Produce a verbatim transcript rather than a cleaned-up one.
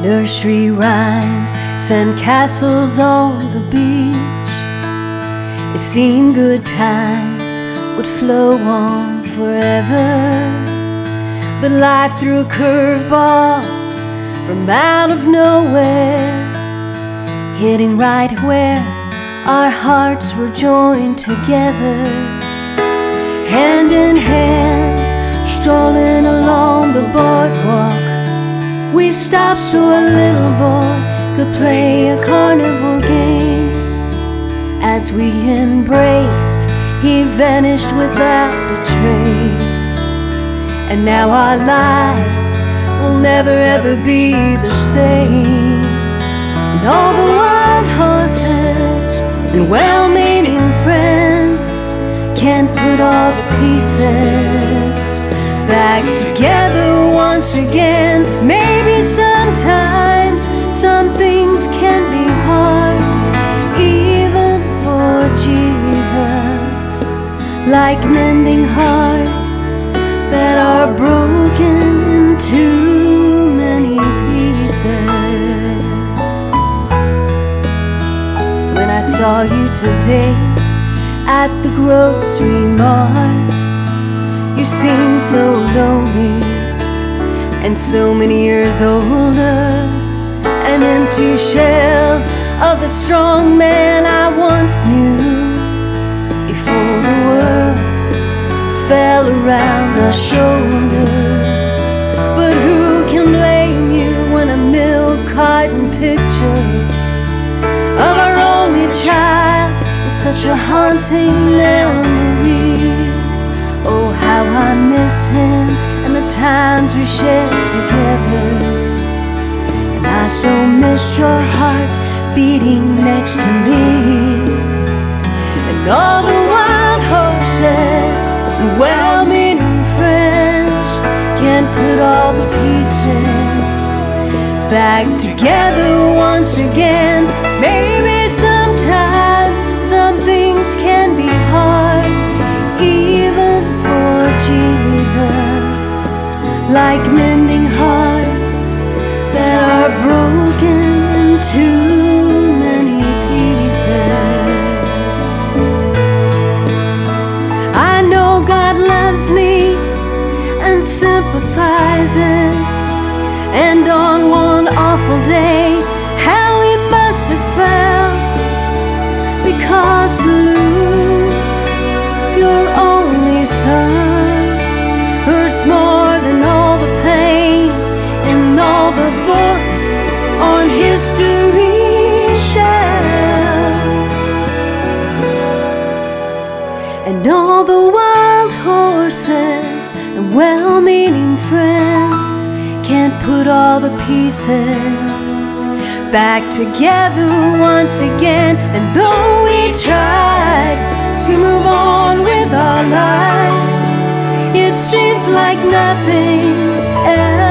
Nursery rhymes, sandcastles on the beach. It seemed good times would flow on forever, but life threw a curveball from out of nowhere, hitting right where our hearts were joined together. Hand in hand, strolling along the boardwalk, we stopped so a little boy could play a carnival game. As we embraced, he vanished without a trace, and now our lives will never ever be the same. And all the wild horses and well-meaning friends can't put all the pieces back together once again. Maybe sometimes some things can be hard, even for Jesus, like mending hearts that are broken in too many pieces. When I saw you today at the grocery mart, you seemed so lonely and so many years older, an empty shell of the strong man I once knew, before the world fell around our shoulders. But who can blame you when a milk carton picture of our only child is such a haunting memory? Oh, how I miss him and the times we shared together. And I so miss your heart beating next to me. And all the wild horses and well-meaning friends can't put all the pieces back together once again. Maybe sometimes some things can be hard, even for Jesus, like mending hearts that are broken in too many pieces. I know God loves me and sympathizes, and on one awful day, how he must have felt, because to lose your only son hurts more than all the pain in all the books on history's shelf. And all the wild horses and well-meaning friends can't put all the pieces back together once again. And though we tried to move on with our lives, it seems like nothing else